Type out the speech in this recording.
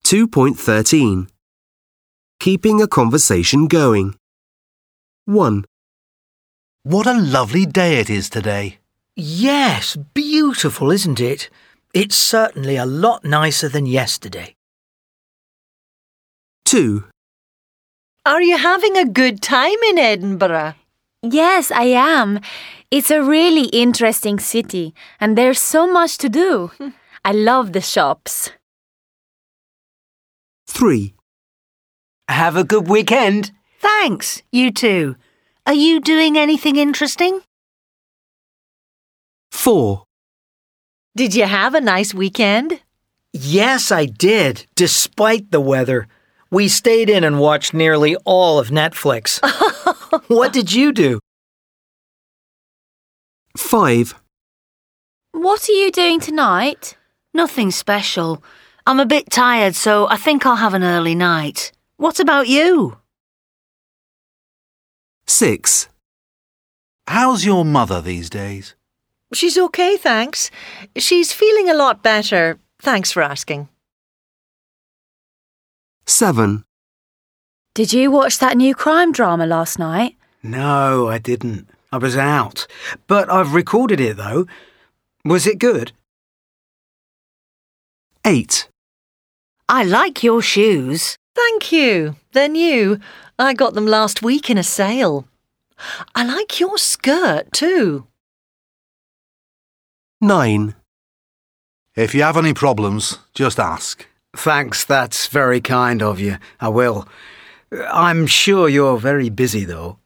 2.13. Keeping a conversation going. 1, What a lovely day it is today. Yes, beautiful, isn't it? It's certainly a lot nicer than yesterday. 2, Are you having a good time in Edinburgh? Yes, I am. It's a really interesting city, and there's so much to do. I love the shops. 3, Have a good weekend. Thanks, you too. Are you doing anything interesting? 4, Did you have a nice weekend? Yes, I did, despite the weather. We stayed in and watched nearly all of Netflix. What did you do? 5, What are you doing tonight? Nothing special. I'm a bit tired, so I think I'll have an early night. What about you? 6, How's your mother these days? She's okay, thanks. She's feeling a lot better. Thanks for asking. 7, Did you watch that new crime drama last night? No, I didn't. I was out. But I've recorded it, though. Was it good? 8, I like your shoes. Thank you. They're new. I got them last week in a sale. I like your skirt too. 9, If you have any problems, just ask. Thanks, that's very kind of you. I will. I'm sure you're very busy, though.